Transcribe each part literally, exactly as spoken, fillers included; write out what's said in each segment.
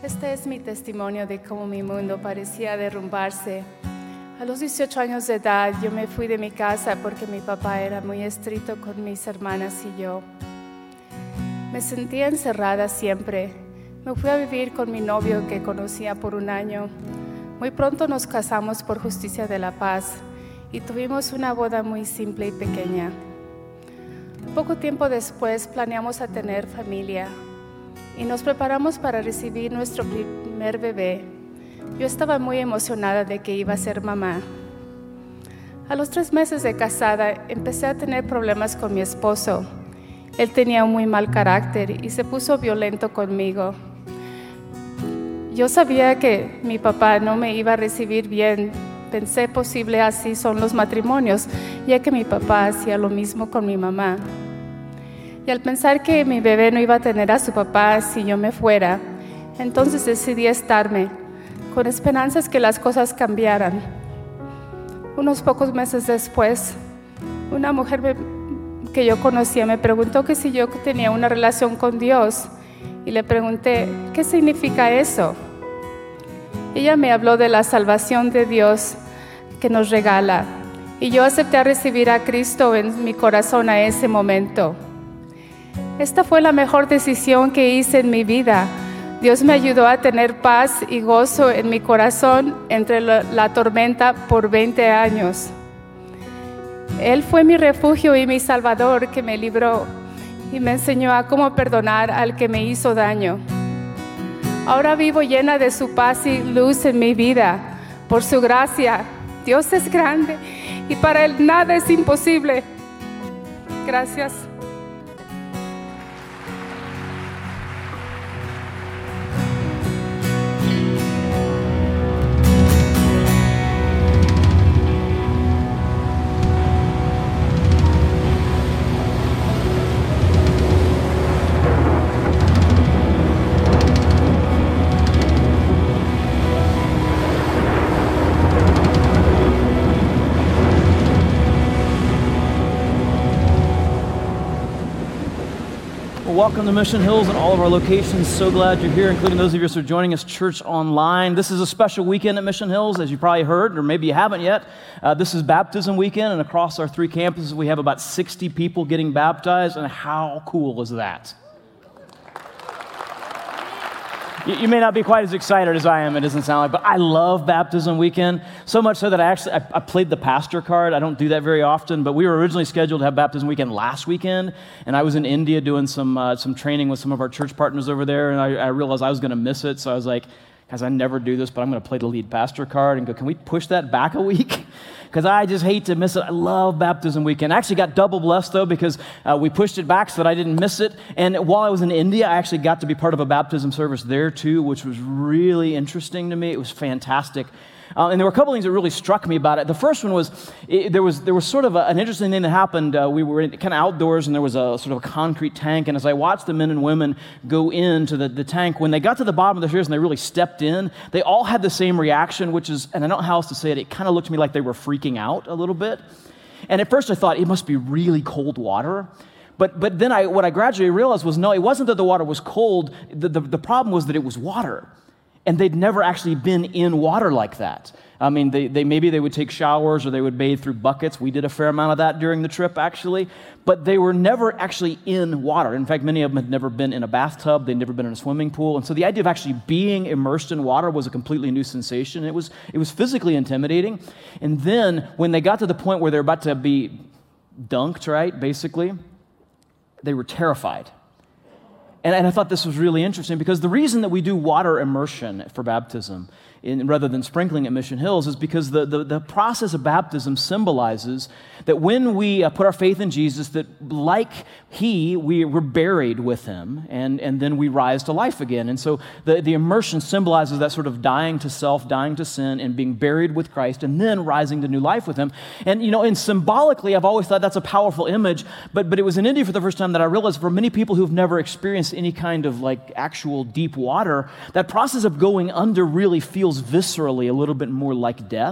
Este es mi testimonio de cómo mi mundo parecía derrumbarse. A los dieciocho años de edad, yo me fui de mi casa porque mi papá era muy estricto con mis hermanas y yo. Me sentía encerrada siempre. Me fui a vivir con mi novio que conocía por un año. Muy pronto nos casamos por justicia de la paz y tuvimos una boda muy simple y pequeña. Poco tiempo después planeamos a tener familia y nos preparamos para recibir nuestro primer bebé. Yo estaba muy emocionada de que iba a ser mamá. A los tres meses de casada empecé a tener problemas con mi esposo. Él tenía un muy mal carácter y se puso violento conmigo. Yo sabía que mi papá no me iba a recibir bien. Pensé posible así son los matrimonios, ya que mi papá hacía lo mismo con mi mamá. Y al pensar que mi bebé no iba a tener a su papá si yo me fuera, entonces decidí estarme, con esperanzas que las cosas cambiaran. Unos pocos meses después, una mujer me, que yo conocía me preguntó que si yo tenía una relación con Dios, y le pregunté, ¿qué significa eso? Ella me habló de la salvación de Dios que nos regala, y yo acepté a recibir a Cristo en mi corazón a ese momento. Esta fue la mejor decisión que hice en mi vida. Dios me ayudó a tener paz y gozo en mi corazón entre la, la tormenta por veinte años. Él fue mi refugio y mi salvador que me libró y me enseñó a cómo perdonar al que me hizo daño. Ahora vivo llena de su paz y luz en mi vida. Por su gracia, Dios es grande y para Él nada es imposible. Gracias. Welcome to Mission Hills and all of our locations. So glad you're here, including those of you who are joining us church online. This is a special weekend at Mission Hills, as you probably heard, or maybe you haven't yet. Uh, this is baptism weekend, and across our three campuses, we have about sixty people getting baptized, and how cool is that? You, you may not be quite as excited as I am, it doesn't sound like, but I love baptism weekend, so much so that I actually, I, I played the pastor card. I don't do that very often, but we were originally scheduled to have baptism weekend last weekend, and I was in India doing some uh, some training with some of our church partners over there, and I, I realized I was going to miss it, so I was like, guys, I never do this, but I'm going to play the lead pastor card and go, can we push that back a week? Because I just hate to miss it. I love baptism weekend. I actually got double blessed, though, because uh, we pushed it back so that I didn't miss it. And while I was in India, I actually got to be part of a baptism service there, too, which was really interesting to me. It was fantastic. Uh, and there were a couple things that really struck me about it. The first one was, it, there was there was sort of a, an interesting thing that happened. Uh, we were kind of outdoors, and there was a sort of a concrete tank. And as I watched the men and women go into the, the tank, when they got to the bottom of the stairs and they really stepped in, they all had the same reaction, which is, and I don't know how else to say it, it kind of looked to me like they were freaking out a little bit. And at first I thought, it must be really cold water. But but then I what I gradually realized was, no, it wasn't that the water was cold. The, the, the problem was that it was water. And they'd never actually been in water like that. I mean, they, they maybe they would take showers or they would bathe through buckets. We did a fair amount of that during the trip, actually. But they were never actually in water. In fact, many of them had never been in a bathtub. They'd never been in a swimming pool. And so the idea of actually being immersed in water was a completely new sensation. It was, it was physically intimidating. And then when they got to the point where they're about to be dunked, right, basically, they were terrified. And, and I thought this was really interesting because the reason that we do water immersion for baptism in, rather than sprinkling at Mission Hills is because the, the, the process of baptism symbolizes that when we uh, put our faith in Jesus, that like He, we, we're buried with Him, and, and then we rise to life again. And so the, the immersion symbolizes that sort of dying to self, dying to sin, and being buried with Christ, and then rising to new life with Him. And, you know, and symbolically, I've always thought that's a powerful image, but, but it was in India for the first time that I realized for many people who've never experienced any kind of like actual deep water, that process of going under really feels viscerally a little bit more like death.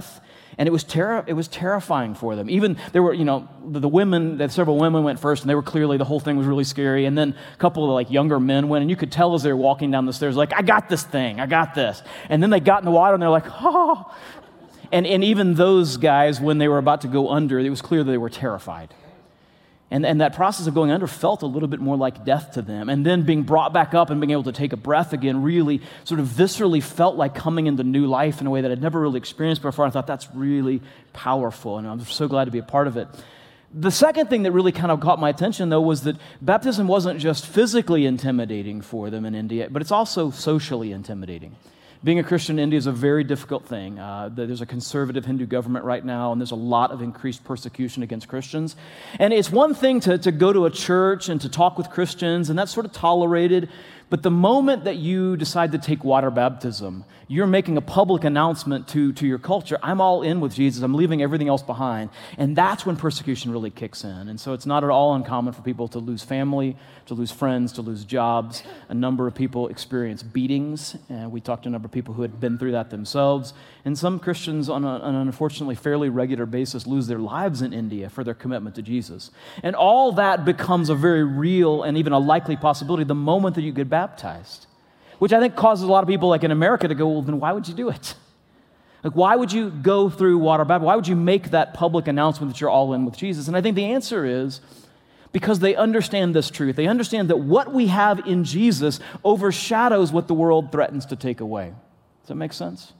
And it was terror. It was terrifying for them. Even there were, you know, the, the women. That several women went first, and they were clearly the whole thing was really scary. And then a couple of like younger men went, and you could tell as they were walking down the stairs, like, I got this thing, I got this. And then they got in the water, and they're like, oh. And and even those guys, when they were about to go under, it was clear that they were terrified. And, and that process of going under felt a little bit more like death to them. And then being brought back up and being able to take a breath again really sort of viscerally felt like coming into new life in a way that I'd never really experienced before. I thought that's really powerful, and I'm so glad to be a part of it. The second thing that really kind of caught my attention, though, was that baptism wasn't just physically intimidating for them in India, but it's also socially intimidating. Being a Christian in India is a very difficult thing. Uh, there's a conservative Hindu government right now, and there's a lot of increased persecution against Christians. And it's one thing to, to go to a church and to talk with Christians, and that's sort of tolerated. But the moment that you decide to take water baptism, you're making a public announcement to, to your culture, I'm all in with Jesus, I'm leaving everything else behind. And that's when persecution really kicks in. And so it's not at all uncommon for people to lose family, to lose friends, to lose jobs. A number of people experience beatings, and we talked to a number of people who had been through that themselves. And some Christians on, a, on an unfortunately fairly regular basis lose their lives in India for their commitment to Jesus. And all that becomes a very real and even a likely possibility the moment that you get baptized, which I think causes a lot of people like in America to go, well, then why would you do it? Like, why would you go through water baptism? Why would you make that public announcement that you're all in with Jesus? And I think the answer is because they understand this truth. They understand that what we have in Jesus overshadows what the world threatens to take away. Does that make sense?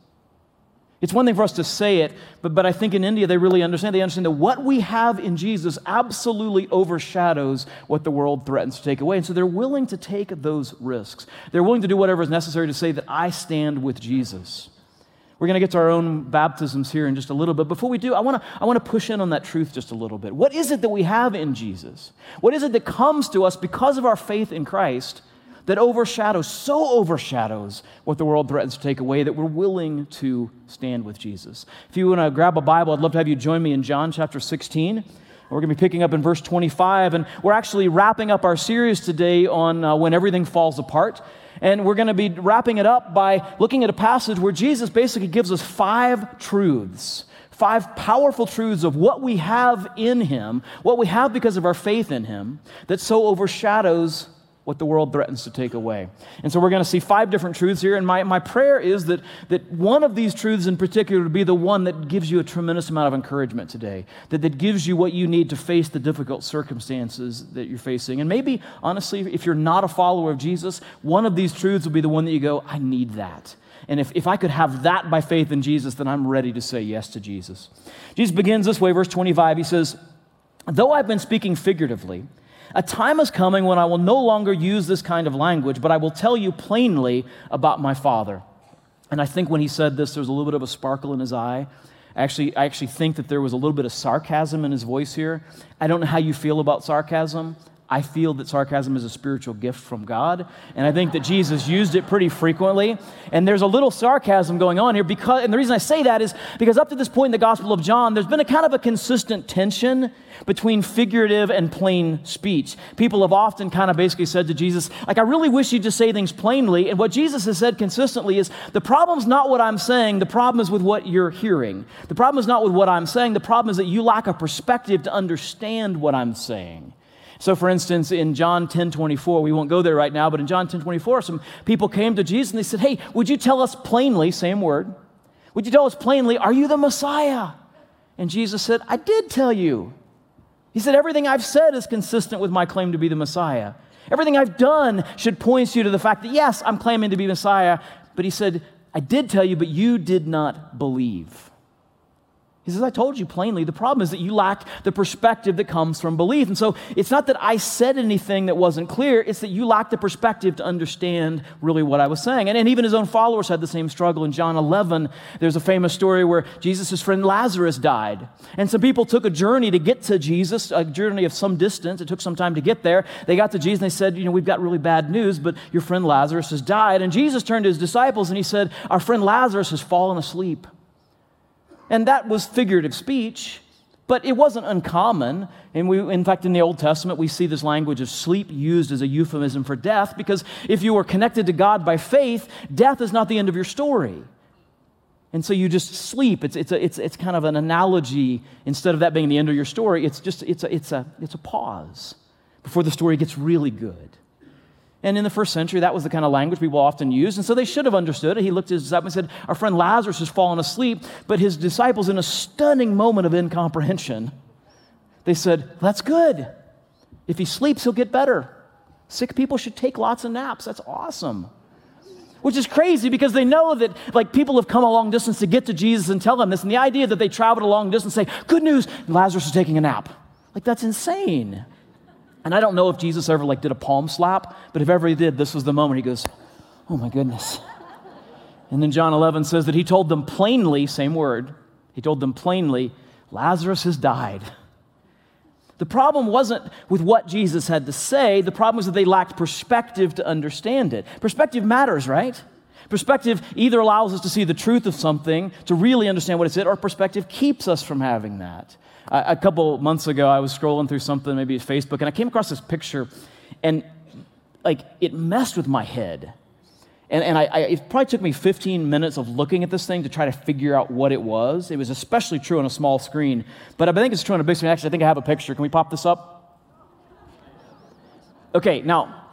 It's one thing for us to say it, but, but I think in India they really understand. They understand that what we have in Jesus absolutely overshadows what the world threatens to take away. And so they're willing to take those risks. They're willing to do whatever is necessary to say that I stand with Jesus. We're going to get to our own baptisms here in just a little bit. Before we do, I want to I want to push in on that truth just a little bit. What is it that we have in Jesus? What is it that comes to us because of our faith in Christ that overshadows, so overshadows what the world threatens to take away, that we're willing to stand with Jesus? If you want to grab a Bible, I'd love to have you join me in John chapter sixteen. We're going to be picking up in verse twenty-five, and we're actually wrapping up our series today on uh, when everything falls apart. And we're going to be wrapping it up by looking at a passage where Jesus basically gives us five truths, five powerful truths of what we have in Him, what we have because of our faith in Him, that so overshadows what the world threatens to take away. And so we're going to see five different truths here, and my, my prayer is that, that one of these truths in particular would be the one that gives you a tremendous amount of encouragement today, that, that gives you what you need to face the difficult circumstances that you're facing. And maybe, honestly, if you're not a follower of Jesus, one of these truths will be the one that you go, I need that. And if, if I could have that by faith in Jesus, then I'm ready to say yes to Jesus. Jesus begins this way, verse twenty-five, he says, though I've been speaking figuratively, a time is coming when I will no longer use this kind of language, but I will tell you plainly about my Father. And I think when he said this, there was a little bit of a sparkle in his eye. Actually, I actually think that there was a little bit of sarcasm in his voice here. I don't know how you feel about sarcasm. I feel that sarcasm is a spiritual gift from God, and I think that Jesus used it pretty frequently. And there's a little sarcasm going on here, because, and the reason I say that is because up to this point in the Gospel of John, there's been a kind of a consistent tension between figurative and plain speech. People have often kind of basically said to Jesus, like, I really wish you'd just say things plainly. And what Jesus has said consistently is, the problem's not what I'm saying, the problem is with what you're hearing. The problem is not with what I'm saying, the problem is that you lack a perspective to understand what I'm saying. So, for instance, in John ten twenty-four, we won't go there right now, but in John ten twenty-four, some people came to Jesus and they said, hey, would you tell us plainly, same word, would you tell us plainly, are you the Messiah? And Jesus said, I did tell you. He said, everything I've said is consistent with my claim to be the Messiah. Everything I've done should point you to the fact that, yes, I'm claiming to be Messiah. But he said, I did tell you, but you did not believe. He says, I told you plainly, the problem is that you lack the perspective that comes from belief. And so it's not that I said anything that wasn't clear, it's that you lack the perspective to understand really what I was saying. And, and even his own followers had the same struggle. In John eleven, there's a famous story where Jesus' friend Lazarus died. And some people took a journey to get to Jesus, a journey of some distance. It took some time to get there. They got to Jesus and they said, you know, we've got really bad news, but your friend Lazarus has died. And Jesus turned to his disciples and he said, our friend Lazarus has fallen asleep. And that was figurative speech, but it wasn't uncommon. And we, in fact, in the Old Testament, we see this language of sleep used as a euphemism for death, because if you are connected to God by faith, death is not the end of your story. And so you just sleep. It's, it's, a, it's, it's kind of an analogy. Instead of that being the end of your story, it's just it's a, it's a, it's a pause before the story gets really good. And in the first century, that was the kind of language people often used. And so they should have understood it. He looked at his disciples and said, our friend Lazarus has fallen asleep. But his disciples, in a stunning moment of incomprehension, they said, that's good. If he sleeps, he'll get better. Sick people should take lots of naps. That's awesome. Which is crazy because they know that like people have come a long distance to get to Jesus and tell them this. And the idea that they traveled a long distance and say, good news, Lazarus is taking a nap. Like that's insane. And I don't know if Jesus ever like did a palm slap, but if ever he did, this was the moment he goes, oh my goodness. And then John eleven says that he told them plainly, same word, he told them plainly, Lazarus has died. The problem wasn't with what Jesus had to say. The problem was that they lacked perspective to understand it. Perspective matters, right? Perspective either allows us to see the truth of something, to really understand what it's it, or perspective keeps us from having that. Uh, a couple months ago, I was scrolling through something, maybe it's Facebook, and I came across this picture, and like it messed with my head. And, and I, I, it probably took me fifteen minutes of looking at this thing to try to figure out what it was. It was especially true on a small screen, but I think it's true on a big screen. Actually, I think I have a picture. Can we pop this up? Okay, now,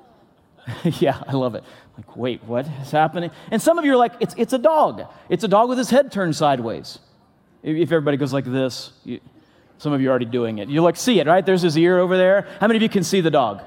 yeah, I love it. Like, wait, what is happening? And some of you are like, it's it's a dog. It's a dog with his head turned sideways. If everybody goes like this, you, some of you are already doing it. You like see it, right? There's his ear over there. How many of you can see the dog?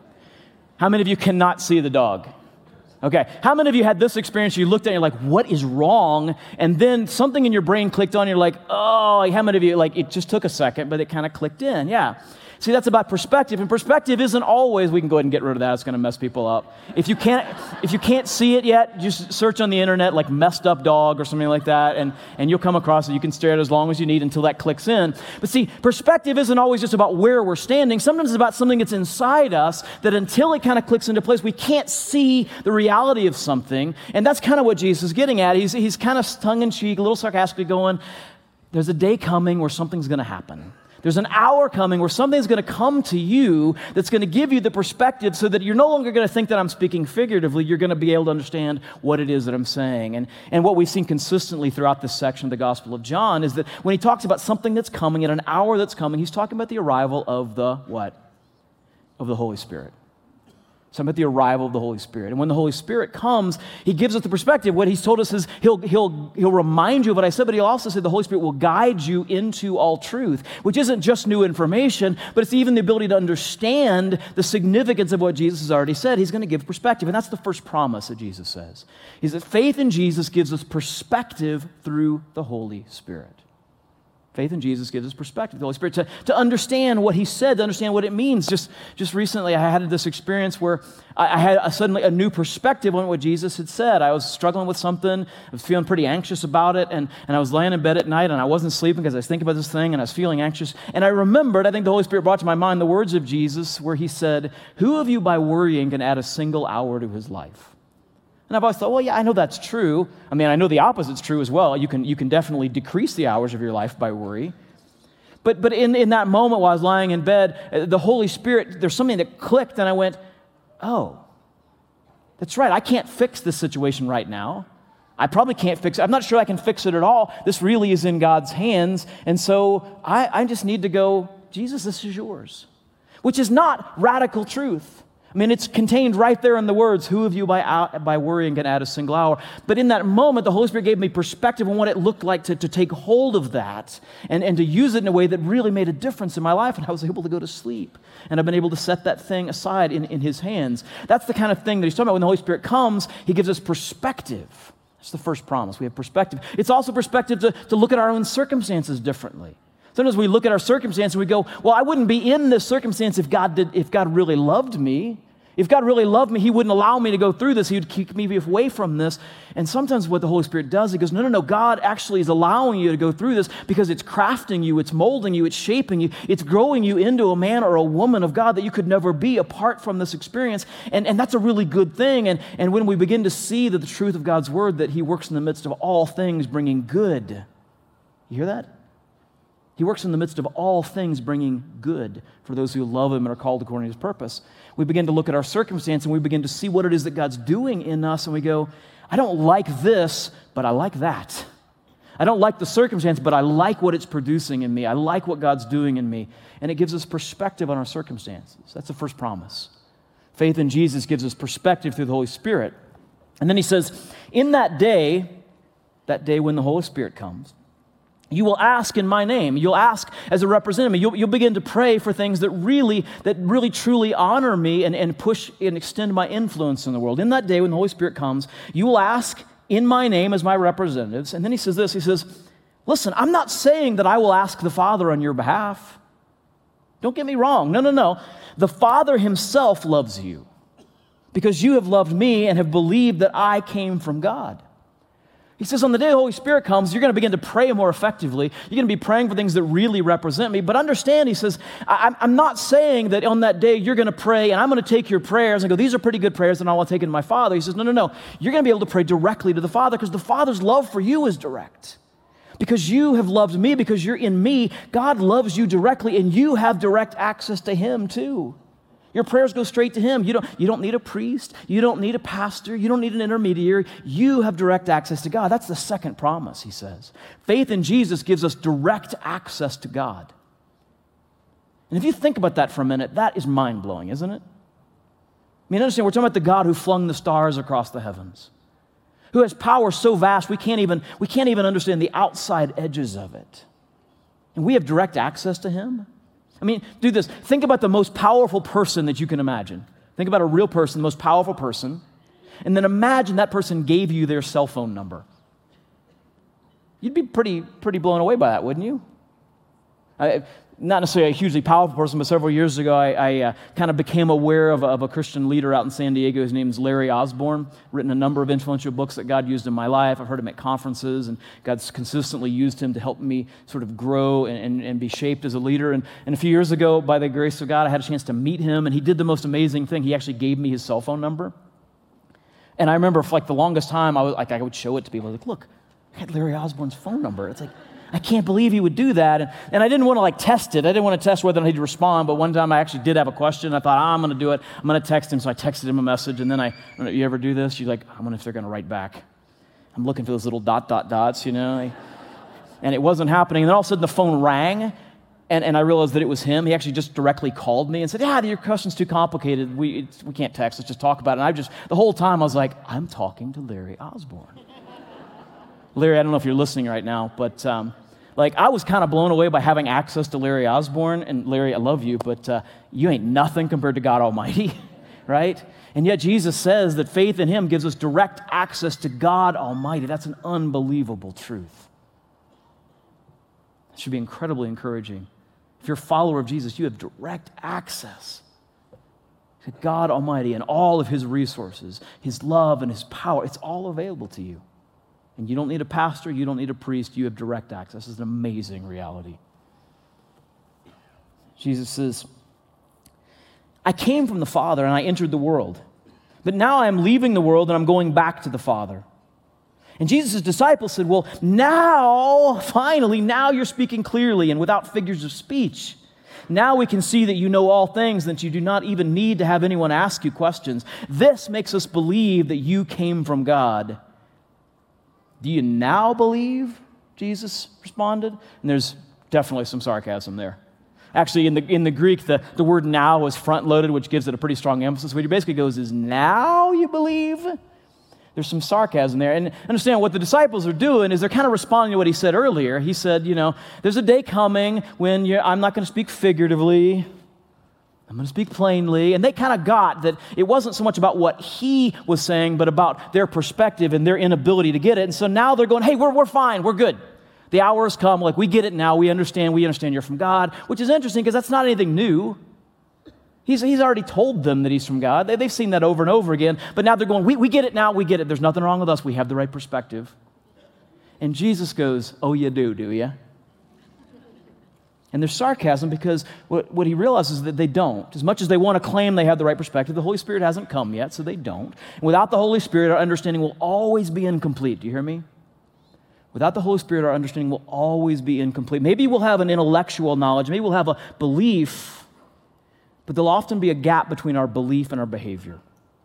How many of you cannot see the dog? Okay, how many of you had this experience, you looked at it and you're like, what is wrong? And then something in your brain clicked on, you're like, oh, how many of you, like, it just took a second, but it kind of clicked in, yeah. See, that's about perspective, and perspective isn't always, we can go ahead and get rid of that, it's going to mess people up. If you can't if you can't see it yet, just search on the internet, like messed up dog or something like that, and, and you'll come across it. You can stare at it as long as you need until that clicks in. But see, perspective isn't always just about where we're standing. Sometimes it's about something that's inside us that until it kind of clicks into place, we can't see the reality of something, and that's kind of what Jesus is getting at. He's, he's kind of tongue-in-cheek, a little sarcastically going, there's a day coming where something's going to happen. There's an hour coming where something's going to come to you that's going to give you the perspective so that you're no longer going to think that I'm speaking figuratively. You're going to be able to understand what it is that I'm saying. And, and what we've seen consistently throughout this section of the Gospel of John is that when he talks about something that's coming, at an hour that's coming, he's talking about the arrival of the what? Of the Holy Spirit. So about the arrival of the Holy Spirit. And when the Holy Spirit comes, he gives us the perspective. What he's told us is he'll, he'll, he'll remind you of what I said, but he'll also say the Holy Spirit will guide you into all truth, which isn't just new information, but it's even the ability to understand the significance of what Jesus has already said. He's going to give perspective, and that's the first promise that Jesus says, is that faith in Jesus gives us perspective through the Holy Spirit. Faith in Jesus gives us perspective, the Holy Spirit, to, to understand what he said, to understand what it means. Just, just recently, I had this experience where I, I had a, suddenly a new perspective on what Jesus had said. I was struggling with something. I was feeling pretty anxious about it, and, and I was laying in bed at night, and I wasn't sleeping because I was thinking about this thing, and I was feeling anxious. And I remembered, I think the Holy Spirit brought to my mind the words of Jesus where he said, who of you by worrying can add a single hour to his life? And I've always thought, well, yeah, I know that's true. I mean, I know the opposite's true as well. You can you can definitely decrease the hours of your life by worry. But but in, in that moment while I was lying in bed, the Holy Spirit, there's something that clicked, and I went, oh, that's right. I can't fix this situation right now. I probably can't fix it. I'm not sure I can fix it at all. This really is in God's hands. And so I, I just need to go, Jesus, this is yours, which is not radical truth. I mean, it's contained right there in the words, who of you by, out, by worrying can add a single hour? But in that moment, the Holy Spirit gave me perspective on what it looked like to, to take hold of that and, and to use it in a way that really made a difference in my life, and I was able to go to sleep. And I've been able to set that thing aside in, in his hands. That's the kind of thing that he's talking about. When the Holy Spirit comes, he gives us perspective. That's the first promise. We have perspective. It's also perspective to, to look at our own circumstances differently. Sometimes we look at our circumstance and we go, well, I wouldn't be in this circumstance if God did, if God really loved me. If God really loved me, he wouldn't allow me to go through this. He would keep me away from this. And sometimes what the Holy Spirit does, he goes, no, no, no, God actually is allowing you to go through this because it's crafting you, it's molding you, it's shaping you, it's growing you into a man or a woman of God that you could never be apart from this experience. And, and that's a really good thing. And, and when we begin to see that the truth of God's word, that he works in the midst of all things bringing good. You hear that? He works in the midst of all things bringing good for those who love him and are called according to his purpose. We begin to look at our circumstance and we begin to see what it is that God's doing in us, and we go, I don't like this, but I like that. I don't like the circumstance, but I like what it's producing in me. I like what God's doing in me. And it gives us perspective on our circumstances. That's the first promise. Faith in Jesus gives us perspective through the Holy Spirit. And then he says, in that day, that day when the Holy Spirit comes, you will ask in my name. You'll ask as a representative. You'll, you'll begin to pray for things that really, that really truly honor me and, and push and extend my influence in the world. In that day when the Holy Spirit comes, you will ask in my name as my representatives. And then he says this, he says, listen, I'm not saying that I will ask the Father on your behalf. Don't get me wrong. No, no, no. The Father himself loves you because you have loved me and have believed that I came from God. He says, on the day the Holy Spirit comes, you're going to begin to pray more effectively. You're going to be praying for things that really represent me. But understand, he says, I'm not saying that on that day you're going to pray and I'm going to take your prayers and go, these are pretty good prayers and I want to take it to my Father. He says, no, no, no. You're going to be able to pray directly to the Father because the Father's love for you is direct. Because you have loved me, because you're in me, God loves you directly and you have direct access to him too. Your prayers go straight to him. You don't, you don't need a priest. You don't need a pastor. You don't need an intermediary. You have direct access to God. That's the second promise, he says. Faith in Jesus gives us direct access to God. And if you think about that for a minute, that is mind-blowing, isn't it? I mean, understand, we're talking about the God who flung the stars across the heavens, who has power so vast we can't even, we can't even understand the outside edges of it. And we have direct access to him. I mean, do this. Think about the most powerful person that you can imagine. Think about a real person, the most powerful person, and then imagine that person gave you their cell phone number. You'd be pretty, pretty blown away by that, wouldn't you? I, not necessarily a hugely powerful person, but several years ago, I, I uh, kind of became aware of a, of a Christian leader out in San Diego. His name is Larry Osborne, written a number of influential books that God used in my life. I've heard him at conferences, and God's consistently used him to help me sort of grow and, and, and be shaped as a leader. And, and a few years ago, by the grace of God, I had a chance to meet him, and he did the most amazing thing. He actually gave me his cell phone number. And I remember for like the longest time, I was like, I would show it to people. I was like, look, I had Larry Osborne's phone number. It's like, I can't believe he would do that. And, and I didn't want to like test it. I didn't want to test whether he'd respond, but one time I actually did have a question. I thought, oh, I'm going to do it. I'm going to text him. So I texted him a message, and then I, I don't know, you ever do this? You're like, I wonder if they're going to write back. I'm looking for those little dot, dot, dots, you know? And it wasn't happening. And then all of a sudden the phone rang, and, and I realized that it was him. He actually just directly called me and said, yeah, your question's too complicated. We, it's, we can't text. Let's just talk about it. And I just, the whole time I was like, I'm talking to Larry Osborne. Larry, I don't know if you're listening right now, but um, like I was kind of blown away by having access to Larry Osborne. And Larry, I love you, but uh, you ain't nothing compared to God Almighty, right? And yet Jesus says that faith in him gives us direct access to God Almighty. That's an unbelievable truth. It should be incredibly encouraging. If you're a follower of Jesus, you have direct access to God Almighty and all of his resources, his love and his power. It's all available to you. And you don't need a pastor, you don't need a priest, you have direct access. It's an amazing reality. Jesus says, I came from the Father and I entered the world, but now I am leaving the world and I'm going back to the Father. And Jesus' disciples said, well, now, finally, now you're speaking clearly and without figures of speech. Now we can see that you know all things, that you do not even need to have anyone ask you questions. This makes us believe that you came from God. Do you now believe? Jesus responded. And there's definitely some sarcasm there. Actually, in the in the Greek, the, the word now is front-loaded, which gives it a pretty strong emphasis. What he basically goes is, now you believe? There's some sarcasm there. And understand what the disciples are doing is they're kind of responding to what he said earlier. He said, you know, there's a day coming when you're, I'm not going to speak figuratively. I'm going to speak plainly. And they kind of got that it wasn't so much about what he was saying, but about their perspective and their inability to get it. And so now they're going, hey, we're, we're fine. We're good. The hour has come. Like, we get it now. We understand. We understand you're from God, which is interesting because that's not anything new. He's, he's already told them that he's from God. They, they've seen that over and over again. But now they're going, we, we get it now. We get it. There's nothing wrong with us. We have the right perspective. And Jesus goes, oh, you do, do you? And there's sarcasm because what, what he realizes is that they don't. As much as they want to claim they have the right perspective, the Holy Spirit hasn't come yet, so they don't. And without the Holy Spirit, our understanding will always be incomplete. Do you hear me? Without the Holy Spirit, our understanding will always be incomplete. Maybe we'll have an intellectual knowledge. Maybe we'll have a belief, but there'll often be a gap between our belief and our behavior,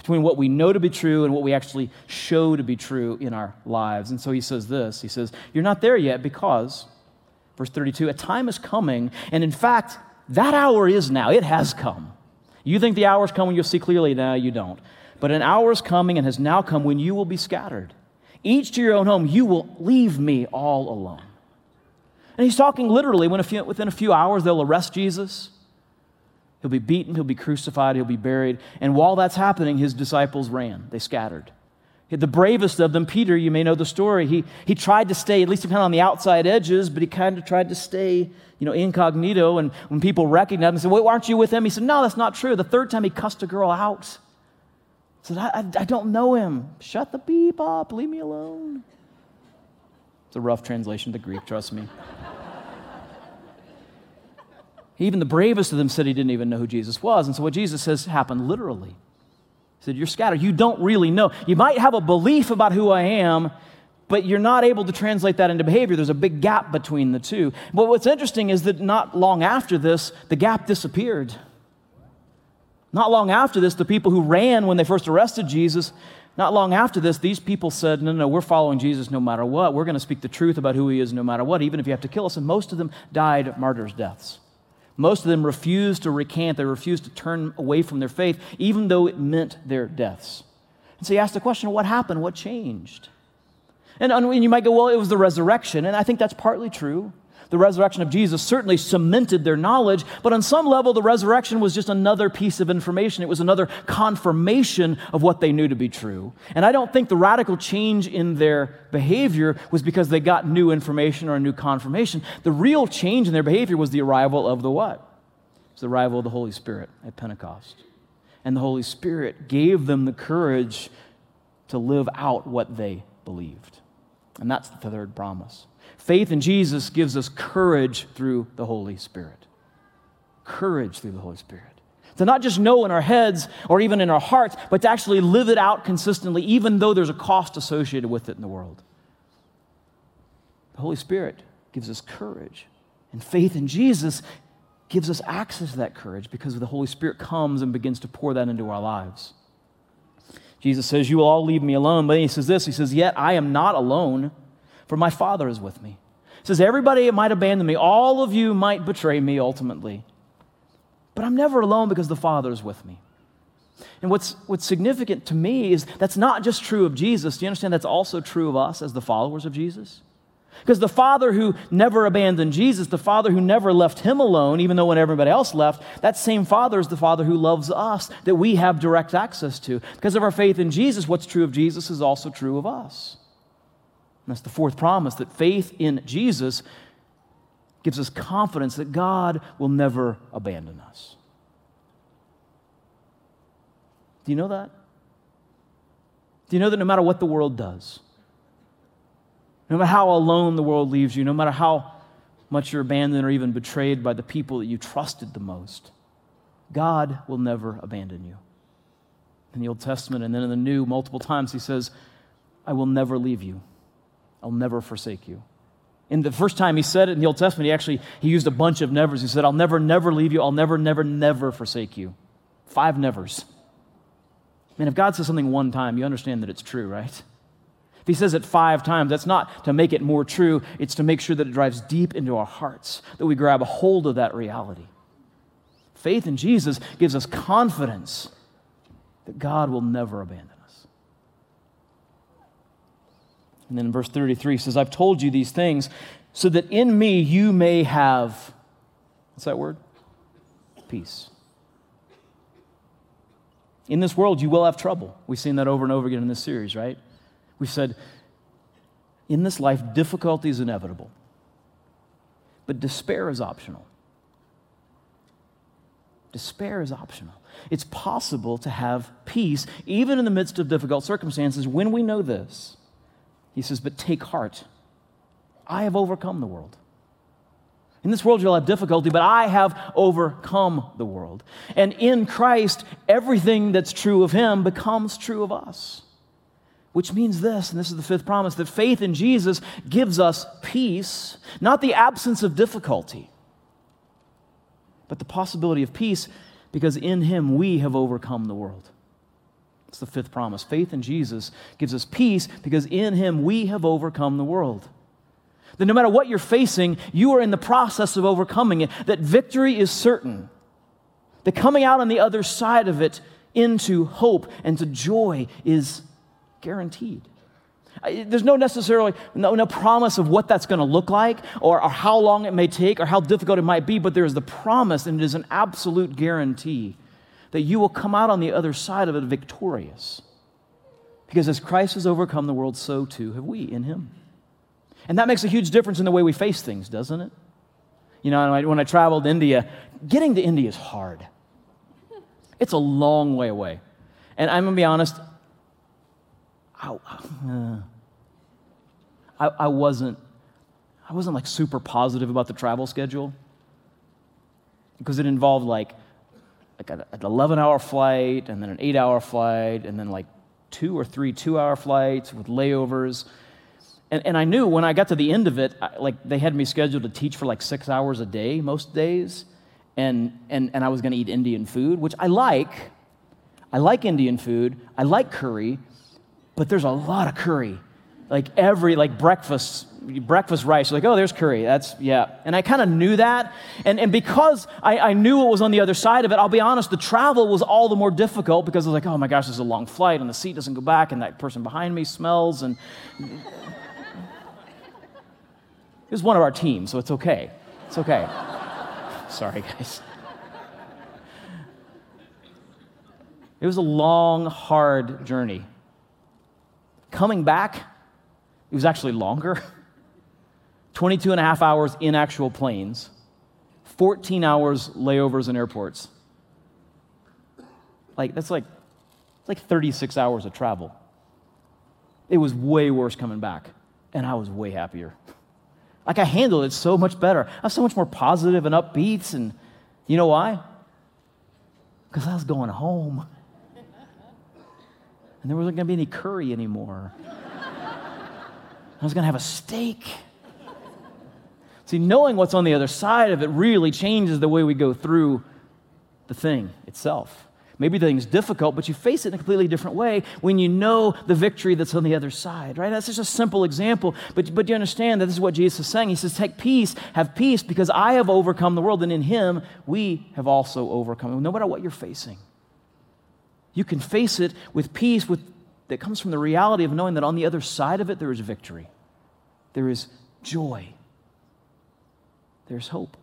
between what we know to be true and what we actually show to be true in our lives. And so he says this, he says, you're not there yet because, verse thirty-two, a time is coming, and in fact, that hour is now. It has come. You think the hour's coming, you'll see clearly. Now you don't. But an hour is coming and has now come when you will be scattered. Each to your own home, you will leave me all alone. And he's talking literally when a few, within a few hours they'll arrest Jesus. He'll be beaten, he'll be crucified, he'll be buried. And while that's happening, his disciples ran. They scattered. The bravest of them, Peter, you may know the story. He, he tried to stay, at least kind of on the outside edges, but he kind of tried to stay, you know, incognito. And when people recognized him and said, wait, why aren't you with him? He said, no, that's not true. The third time he cussed a girl out. He said, I, I, I don't know him. Shut the beep up. Leave me alone. It's a rough translation to Greek, trust me. Even the bravest of them said he didn't even know who Jesus was. And so what Jesus says happened literally. He said, you're scattered. You don't really know. You might have a belief about who I am, but you're not able to translate that into behavior. There's a big gap between the two. But what's interesting is that not long after this, the gap disappeared. Not long after this, the people who ran when they first arrested Jesus, not long after this, these people said, no, no, we're following Jesus no matter what. We're going to speak the truth about who he is no matter what, even if you have to kill us. And most of them died martyrs' deaths. Most of them refused to recant. They refused to turn away from their faith, even though it meant their deaths. And so you ask the question, what happened? What changed? And, and you might go, well, it was the resurrection. And I think that's partly true. The resurrection of Jesus certainly cemented their knowledge, but on some level, the resurrection was just another piece of information. It was another confirmation of what they knew to be true. And I don't think the radical change in their behavior was because they got new information or a new confirmation. The real change in their behavior was the arrival of the what? It was the arrival of the Holy Spirit at Pentecost. And the Holy Spirit gave them the courage to live out what they believed. And that's the third promise. Faith in Jesus gives us courage through the Holy Spirit. Courage through the Holy Spirit. To not just know in our heads or even in our hearts, but to actually live it out consistently, even though there's a cost associated with it in the world. The Holy Spirit gives us courage. And faith in Jesus gives us access to that courage because the Holy Spirit comes and begins to pour that into our lives. Jesus says, you will all leave me alone. But then he says this, he says, yet I am not alone, for my Father is with me. He says, everybody might abandon me. All of you might betray me ultimately. But I'm never alone because the Father is with me. And what's, what's significant to me is that's not just true of Jesus. Do you understand that's also true of us as the followers of Jesus? Because the Father who never abandoned Jesus, the Father who never left him alone, even though when everybody else left, that same Father is the Father who loves us, that we have direct access to. Because of our faith in Jesus, what's true of Jesus is also true of us. And that's the fourth promise, that faith in Jesus gives us confidence that God will never abandon us. Do you know that? Do you know that no matter what the world does, no matter how alone the world leaves you, no matter how much you're abandoned or even betrayed by the people that you trusted the most, God will never abandon you. In the Old Testament and then in the New, multiple times he says, I will never leave you. I'll never forsake you. And the first time he said it in the Old Testament, he actually he used a bunch of nevers. He said, I'll never, never leave you. I'll never, never, never forsake you. Five nevers. Man, if God says something one time, you understand that it's true, right? If he says it five times, that's not to make it more true. It's to make sure that it drives deep into our hearts, that we grab a hold of that reality. Faith in Jesus gives us confidence that God will never abandon us. And then in verse thirty-three, he says, I've told you these things so that in me you may have, what's that word? Peace. In this world, you will have trouble. We've seen that over and over again in this series, right? We've said, in this life, difficulty is inevitable, but despair is optional. Despair is optional. It's possible to have peace, even in the midst of difficult circumstances, when we know this. He says, but take heart. I have overcome the world. In this world, you'll have difficulty, but I have overcome the world. And in Christ, everything that's true of him becomes true of us. Which means this, and this is the fifth promise, that faith in Jesus gives us peace, not the absence of difficulty, but the possibility of peace because in him we have overcome the world. It's the fifth promise. Faith in Jesus gives us peace because in him we have overcome the world. That no matter what you're facing, you are in the process of overcoming it, that victory is certain, that coming out on the other side of it into hope and to joy is guaranteed. There's no necessarily, no, no promise of what that's going to look like or, or how long it may take or how difficult it might be, but there is the promise, and it is an absolute guarantee that you will come out on the other side of it victorious. Because as Christ has overcome the world, so too have we in him. And that makes a huge difference in the way we face things, doesn't it? You know, when I traveled to India, getting to India is hard. It's a long way away. And I'm going to be honest, I, uh, I, I wasn't, I wasn't like super positive about the travel schedule because it involved like, like an eleven-hour flight and then an eight-hour flight and then like two or three two-hour flights with layovers. And, and I knew when I got to the end of it, I, like they had me scheduled to teach for like six hours a day most days, and and and I was going to eat Indian food, which I like. I like Indian food. I like curry, but there's a lot of curry. Like every like breakfast breakfast rice, like oh, there's curry. That's yeah. And I kind of knew that, and and because I, I knew what was on the other side of it, I'll be honest, the travel was all the more difficult because I was like, oh my gosh, this is a long flight, and the seat doesn't go back, and that person behind me smells, and it was one of our teams, so it's okay. It's okay. Sorry, guys. It was a long, hard journey. Coming back, it was actually longer. twenty-two and a half hours in actual planes, fourteen hours layovers in airports. Like, that's like, like thirty-six hours of travel. It was way worse coming back, and I was way happier. Like, I handled it so much better. I was so much more positive and upbeat, and you know why? Because I was going home. And there wasn't going to be any curry anymore. I was going to have a steak. See, knowing what's on the other side of it really changes the way we go through the thing itself. Maybe the thing's difficult, but you face it in a completely different way when you know the victory that's on the other side, right? That's just a simple example, but, but you understand that this is what Jesus is saying. He says, take peace, have peace, because I have overcome the world, and in him we have also overcome it. No matter what you're facing, you can face it with peace with, that comes from the reality of knowing that on the other side of it there is victory. There is joy. There's hope.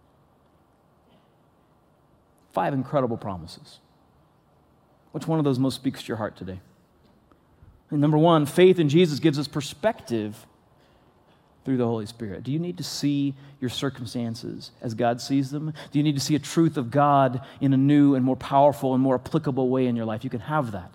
Five incredible promises. Which one of those most speaks to your heart today? And number one, faith in Jesus gives us perspective through the Holy Spirit. Do you need to see your circumstances as God sees them? Do you need to see a truth of God in a new and more powerful and more applicable way in your life? You can have that.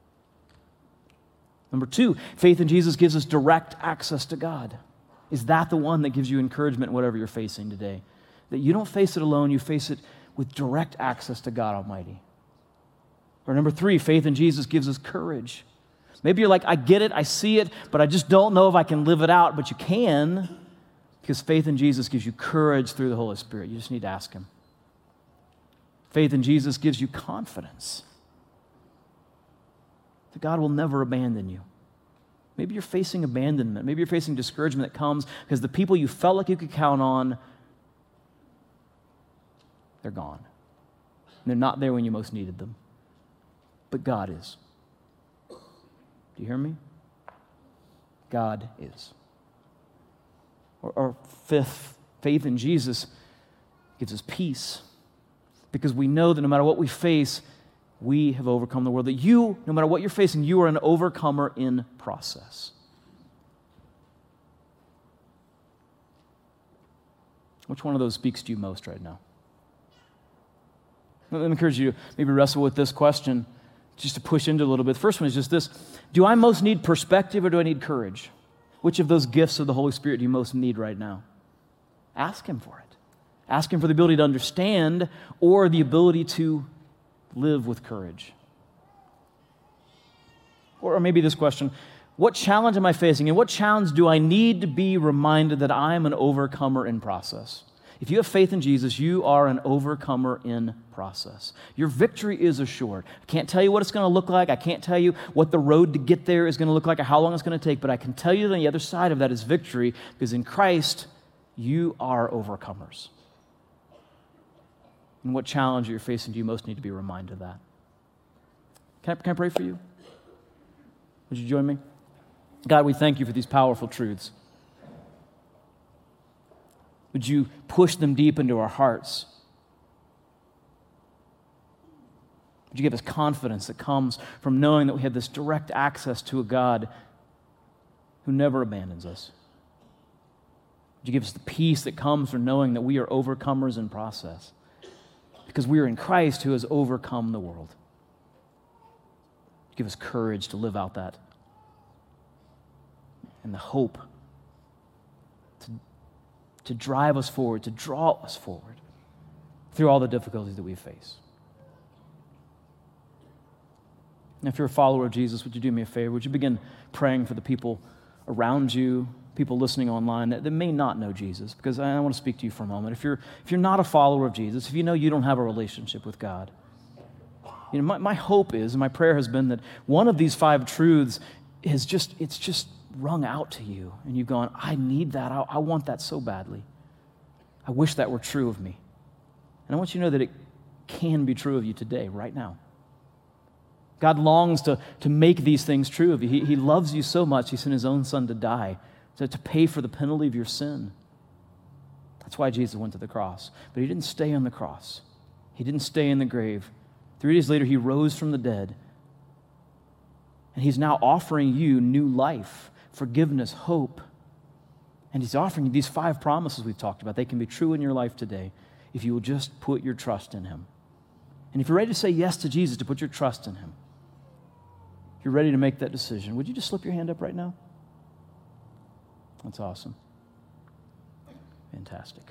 Number two, faith in Jesus gives us direct access to God. Is that the one that gives you encouragement whatever you're facing today? That you don't face it alone, you face it with direct access to God Almighty. Or number three, faith in Jesus gives us courage. Maybe you're like, I get it, I see it, but I just don't know if I can live it out. But you can, because faith in Jesus gives you courage through the Holy Spirit. You just need to ask him. Faith in Jesus gives you confidence that God will never abandon you. Maybe you're facing abandonment. Maybe you're facing discouragement that comes because the people you felt like you could count on, they're gone. And they're not there when you most needed them. But God is. Do you hear me? God is. Or, or fifth, faith in Jesus gives us peace because we know that no matter what we face, we have overcome the world. That you, no matter what you're facing, you are an overcomer in process. Which one of those speaks to you most right now? Let me encourage you to maybe wrestle with this question just to push into a little bit. The first one is just this. Do I most need perspective or do I need courage? Which of those gifts of the Holy Spirit do you most need right now? Ask him for it. Ask him for the ability to understand or the ability to live with courage. Or maybe this question, what challenge am I facing and what challenge do I need to be reminded that I am an overcomer in process? If you have faith in Jesus, you are an overcomer in process. Your victory is assured. I can't tell you what it's going to look like. I can't tell you what the road to get there is going to look like or how long it's going to take, but I can tell you that on the other side of that is victory, because in Christ, you are overcomers. And what challenge you're facing, do you most need to be reminded of that? Can I, can I pray for you? Would you join me? God, we thank you for these powerful truths. Would you push them deep into our hearts? Would you give us confidence that comes from knowing that we have this direct access to a God who never abandons us? Would you give us the peace that comes from knowing that we are overcomers in process? Because we are in Christ who has overcome the world. Give us courage to live out that and the hope to, to drive us forward, to draw us forward through all the difficulties that we face. And if you're a follower of Jesus, would you do me a favor? Would you begin praying for the people around you, people listening online that, that may not know Jesus? Because I, I want to speak to you for a moment. If you're, if you're not a follower of Jesus, if you know you don't have a relationship with God, you know, my, my hope is, and my prayer has been that one of these five truths is just, it's just rung out to you. And you've gone, I need that. I, I want that so badly. I wish that were true of me. And I want you to know that it can be true of you today, right now. God longs to, to make these things true of you. He, he loves you so much, he sent his own son to die, to, to pay for the penalty of your sin. That's why Jesus went to the cross. But he didn't stay on the cross. He didn't stay in the grave. Three days later, he rose from the dead. And he's now offering you new life, forgiveness, hope. And he's offering you these five promises we've talked about. They can be true in your life today if you will just put your trust in him. And if you're ready to say yes to Jesus, to put your trust in him, if you're ready to make that decision, would you just slip your hand up right now? That's awesome. Fantastic.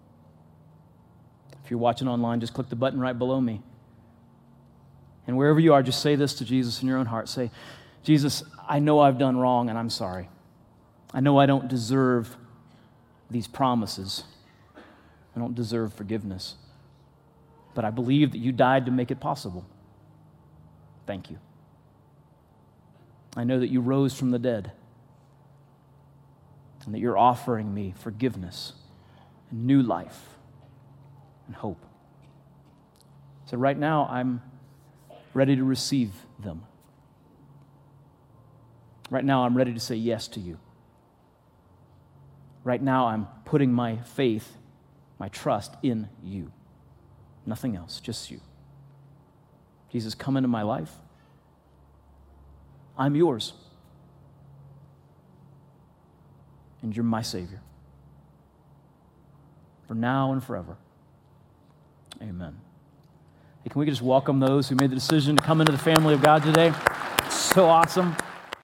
If you're watching online, just click the button right below me. And wherever you are, just say this to Jesus in your own heart. Say, Jesus, I know I've done wrong and I'm sorry. I know I don't deserve these promises. I don't deserve forgiveness. But I believe that you died to make it possible. Thank you. I know that you rose from the dead and that you're offering me forgiveness and new life and hope. So right now, I'm ready to receive them. Right now, I'm ready to say yes to you. Right now, I'm putting my faith, my trust in you. Nothing else, just you. Jesus, come into my life. I'm yours. And you're my Savior. For now and forever. Amen. Hey, can we just welcome those who made the decision to come into the family of God today? It's so awesome.